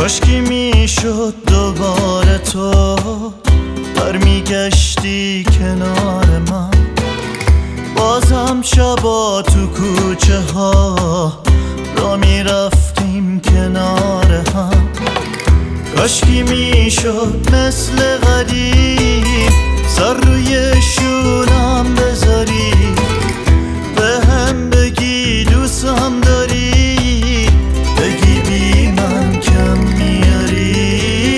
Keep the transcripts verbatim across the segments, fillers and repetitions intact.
کاشکی میشد دوباره تو برمیگشتی کنار من، بازم شبا تو کوچه ها را میرفتیم کنار هم. کاشکی میشد مثل قدیم سر روی شونم بذاری، به هم بگی دوستم داری، بگی بی من کم میاری.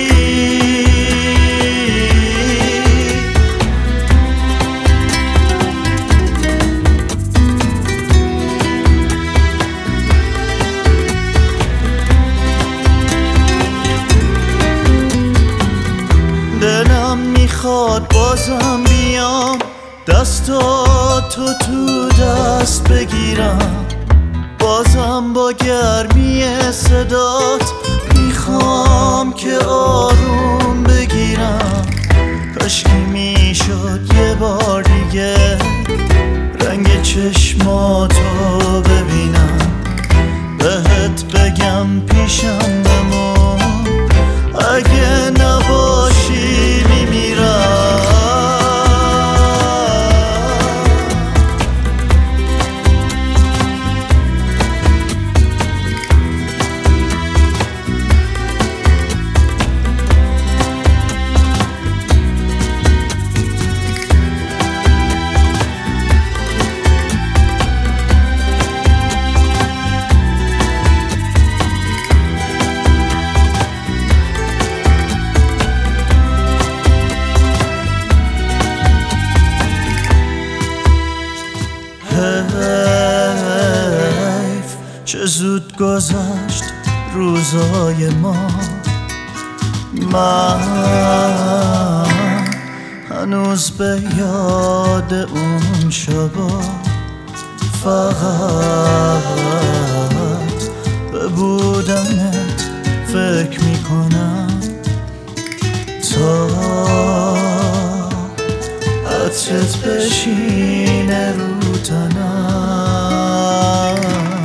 دلم میخواد بازم بیام دستاتو تو دست بگیرم، بازم با گرمی صدات میخوام که آروم بگیرم. کاشکی میشد یه بار دیگه رنگ چشماتو ببینم، بهت بگم پیشم بمون، اگه نباشی میمیرم. حیف چه زود گذشت روزای ما، من هنوز به یاد اون شبا فقط به بودنت فکر میکنم تا عطرت بشینه رو تنم.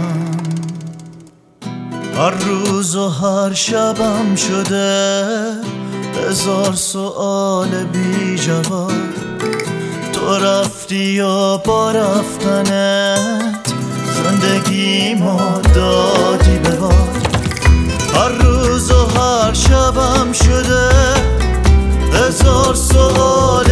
هر روز و هر شبم شده هزار سؤال بی جواب، تو رفتی و با رفتنت زندگی ما دادی به باد. هر روز و هر شبم شده هزار سؤال